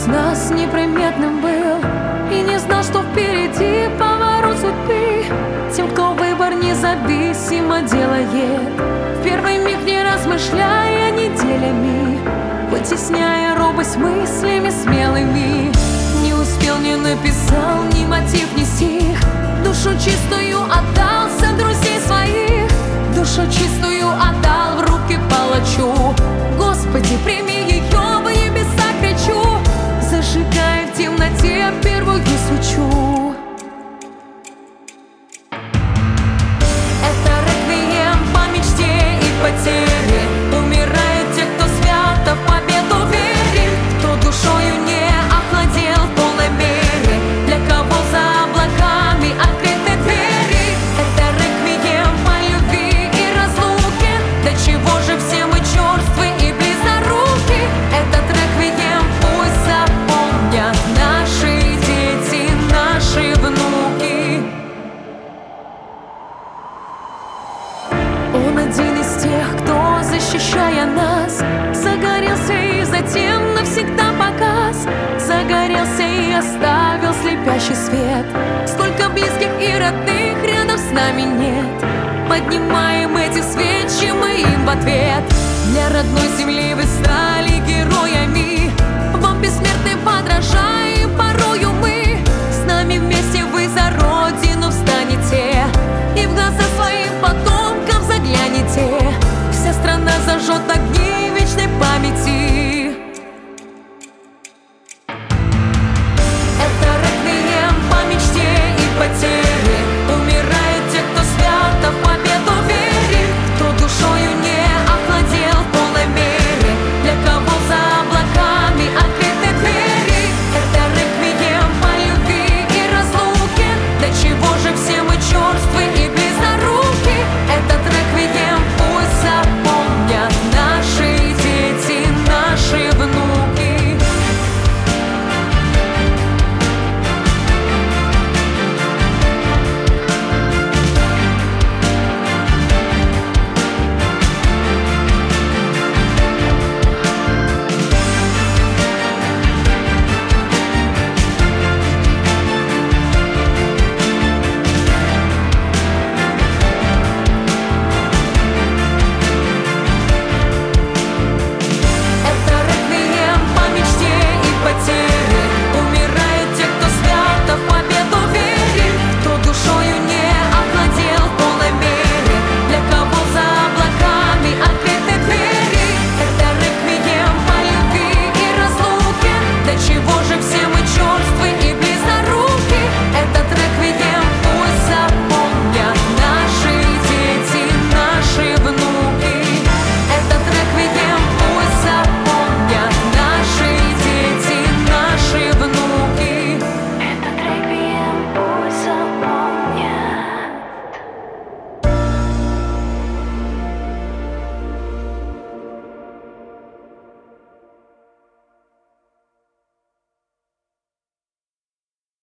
из нас неприметным был и не знал, что впереди поворот судьбы. Тем, кто выбор независимо делает, в первый миг не размышляя неделями, вытесняя робость мыслями смелыми. Не успел, не написал ни мотив, ни стих, душу чистую отдал за друзей своих, душу чистую отдал в руки палачу. Господи, прими ее, во небеса кричу, зажигая в темноте первую свечу. Это реквием по мечте и потере. Умирают те, кто свято в победу верит, кто душою не охладел в полной мере, для кого за облаками открыты двери. Это реквием по любви и разлуке. До чего же все мы черствы и близоруки? Этот реквием пусть запомнят наши дети, наши внуки. Он один из тех, кто, защищая нас, загорелся и затем навсегда погас. Загорелся и оставил слепящий свет. Сколько близких и родных рядом с нами нет. Поднимаем эти свечи мы им в ответ. Для родной земли высокой